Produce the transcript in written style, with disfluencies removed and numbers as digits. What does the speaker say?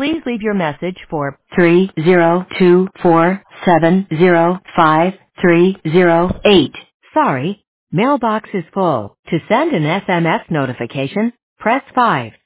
Please leave your message for 302470530. Sorry, mailbox is full. To send an SMS notification, press 5.